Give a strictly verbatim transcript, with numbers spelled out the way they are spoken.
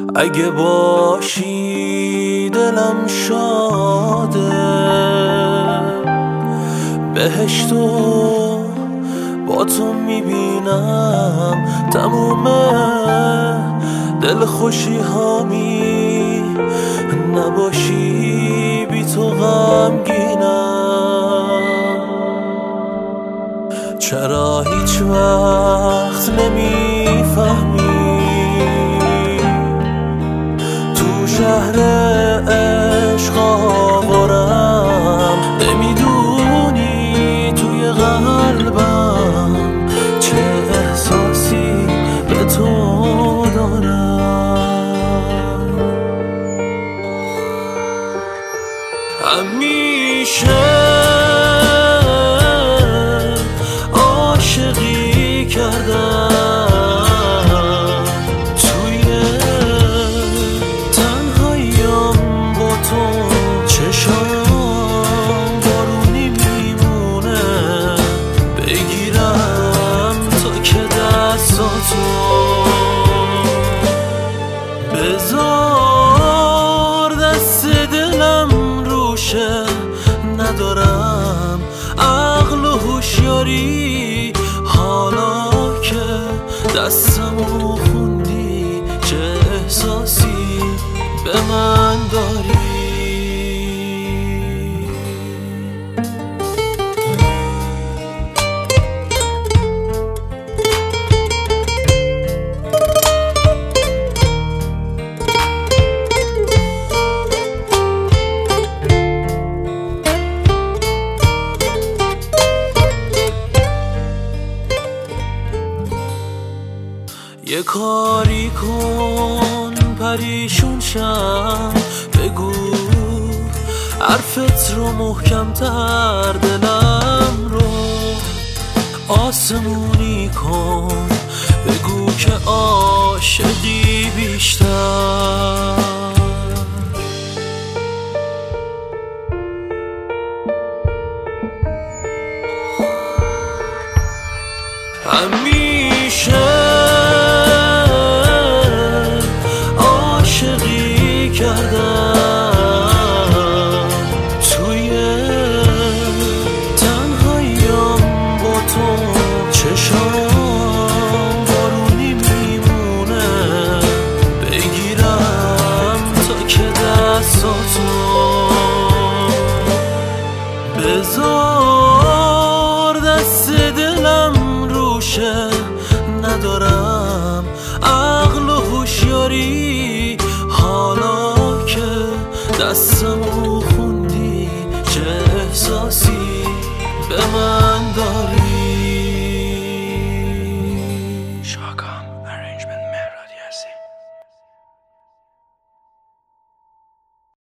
اگه باشی دلم شاده، بهشتو با تو میبینم، تموم دل خوشی هامی، نباشی بی تو غمگینم. چرا هیچ وقت نمیفهمی تو شهر عشق آوارم، نمیدونی توی قلبم چه احساسی به تو دارم. همیشه عاشقی کردم، توی تنهاییم با تو چشام بارونی میمونه، بگیرم تا که دستاتو، بذار دست دلم روشه، ندارم عقل و هوشیاری، حالا که دستمو خوندی چه احساسی به من داری. یه کاری کن پریشون شم، بگو حرفت رو محکم تر، دلم رو آسمونی کن، بگو که عاشقی بیشتر. همیشه عاشقی کردم، توی تنهاییم با تو چشام بارونی میمونه، بگیرم تا که دستاتو، بذار دست دلم روشه، ندارم عقل و هوشیاری، حالا که دستمو خوندی چه احساسی به من